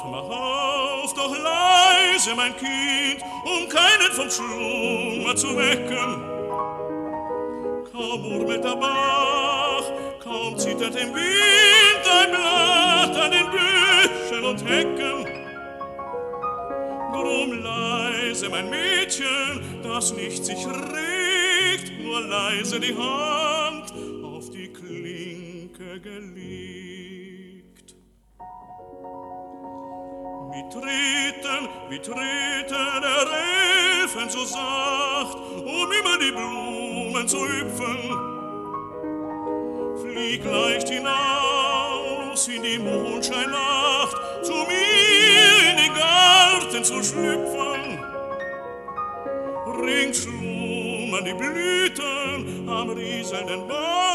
mach auf, doch leise, mein Kind, um keinen vom Schlummer zu wecken. Kaum murmelt der Bach, kaum zittert im Wind ein Blatt an den Büschen und Hecken. Drum leise, mein Mädchen, das nicht sich regt, nur leise die Hand auf die Klinke gelegt. Wie treten der Elfen so sacht, immer die Blumen zu hüpfen. Flieg leicht hinaus in die Mondscheinnacht, zu mir in den Garten zu schlüpfen. Rings schlummern die Blüten am rieselnden Baum.